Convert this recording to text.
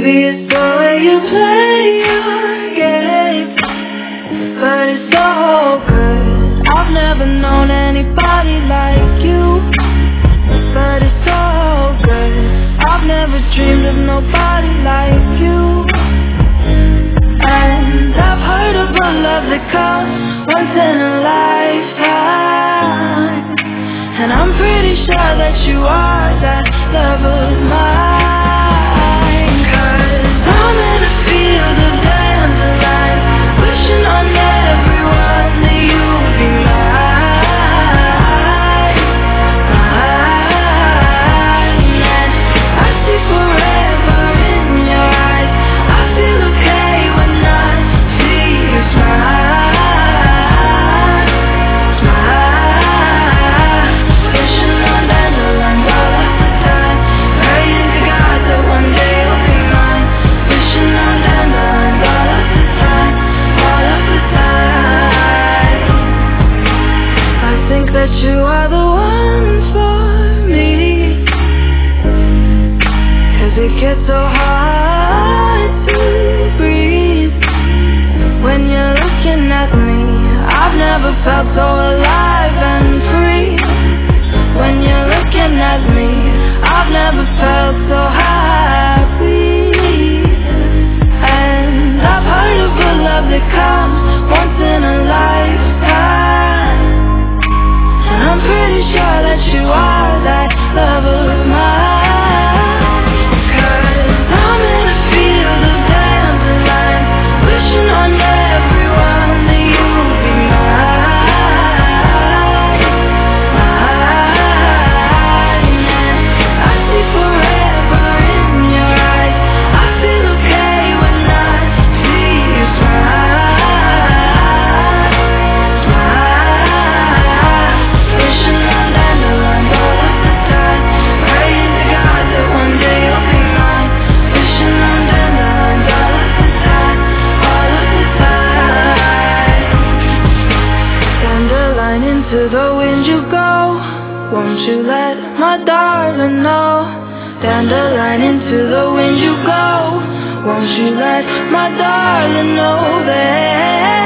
Maybe it's the way you play your game, but it's so good. I've never known anybody like you, but it's so good. I've never dreamed of nobody like you. And I've heard of a love that comes once in a lifetime, and I'm pretty sure that you are that love of mine. 'Cause I'm in a field of dandelion, wishing on everyone that you'd be mine, mine. And I see forever in your eyes. I feel okay when I see you smile, smile. Wishing on dandelions all of the time, praying to God that one day you'll be mine. Wishing on dandelions all of the time, all of the time. I think that you are the ones for me, 'cause it gets so hard to breathe when you're looking at me. I've never felt so alive and free. When you're looking at me, I've never felt so happy. And I've heard of a love that comes once in a lifetime, and I'm pretty sure that you are that love of mine. 'Cause I'm in a field of dandelions, wishing on everyone that you'd be mine, mine. And I see forever in your eyes. I feel okay when I see you smile, smile. Wishing on dandelions all of the time, praying to God that one day you'll be mine. Wishing on dandelions all of the time, all of the time. Dandelion, into the wind you go. Won't you let my darling know? Dandelion, into the wind you go. Won't you let my darling know that